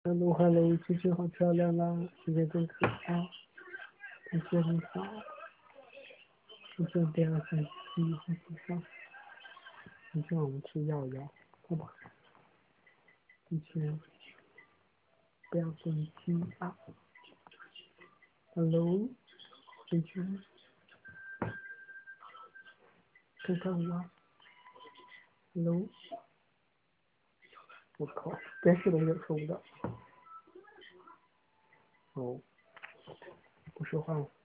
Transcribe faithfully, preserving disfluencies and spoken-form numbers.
Hello Hello，最近好漂亮啊，今天真可爱，感谢你好，感谢第二三四五六七八，今天我们吃药药，好吧？以前不要生气啊。Hello，最近看看我，Hello，我靠，电视都有收的，哦，不说话。